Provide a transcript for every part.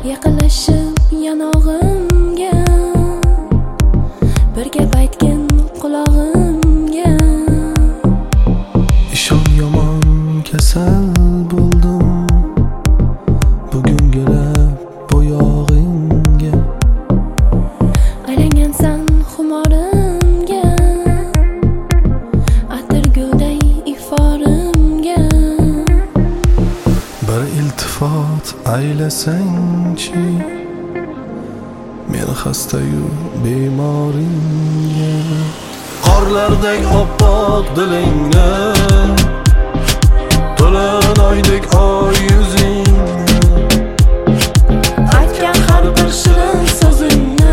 Yaqinlashib yanog'imga bir gap aytgin qulog'imga. Ishon yomon kasal bo'ldim bugungina bo'yog'ingga. Aylangansan xumorimga, atirgulday iforimga. Bir iltifot aylasangchi men xastayu bemoringga. Qorlardek oppoq dilingni, to'lin oydek oy yuzingni, Aytgan har bir shirin so'zingni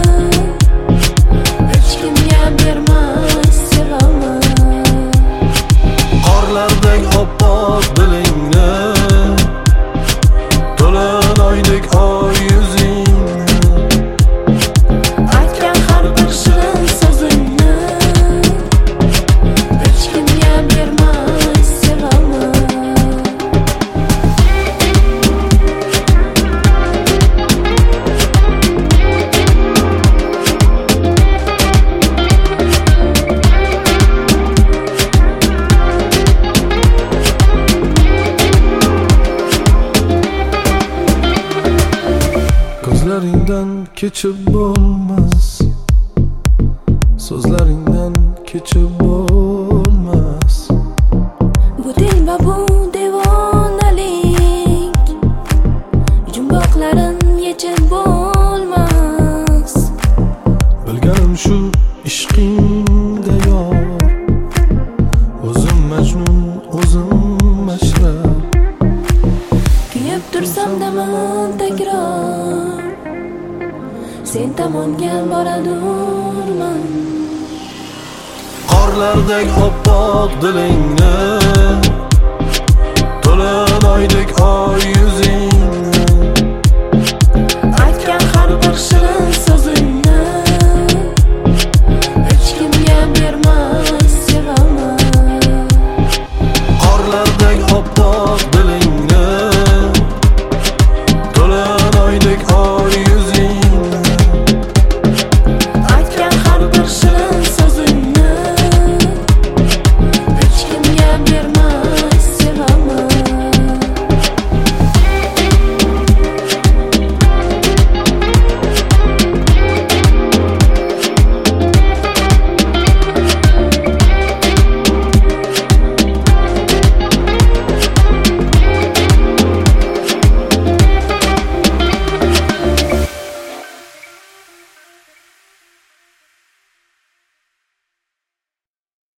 hech kimga bermas sevaman. qorlardek oppoq dilingni, to'lin oydek oy yuzingni, Aytgan har bir shirin so'zingni hech kimga bermas sevaman. ko'zlaringdan kechib bo'lmas, so'zlaringdan kechib bo'lmas. Bu dilba bu devonalik, jumboqlarin yechib bo'lmas. Bilganim shu ishqingda yor, o'zim majnun o'zim mashrab. Kuyib tursam damim takror, sen tomonga boradurman. Qorlardek oppoq dilingni, to'lin oydek oy